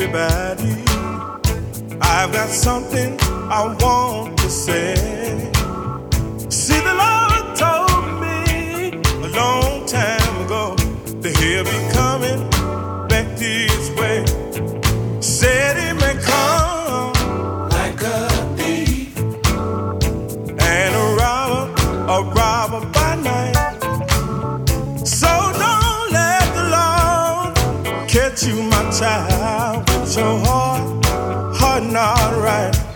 everybody. I've got something I want to say. See, the Lord told me a long time ago that He'll be coming back this way. Said He may come like a thief and a robber by night. So don't let the Lord catch you, my child, with your heart not right.